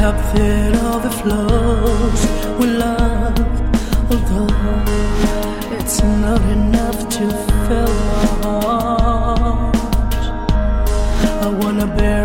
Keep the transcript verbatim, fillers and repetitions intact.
cup that overflows with love, although it's not enough to fill my heart. I wanna bear